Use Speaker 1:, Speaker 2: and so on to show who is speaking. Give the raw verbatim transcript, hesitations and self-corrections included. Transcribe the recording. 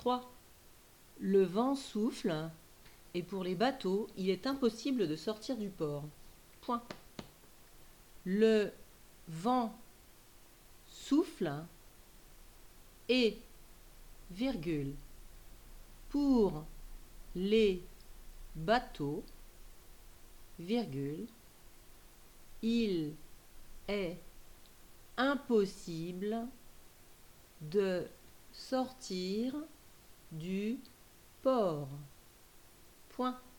Speaker 1: trois. Le vent souffle et pour les bateaux, il est impossible de sortir du port. Point. Le vent souffle et, virgule, pour les bateaux, virgule, il est impossible de sortir du port. Point.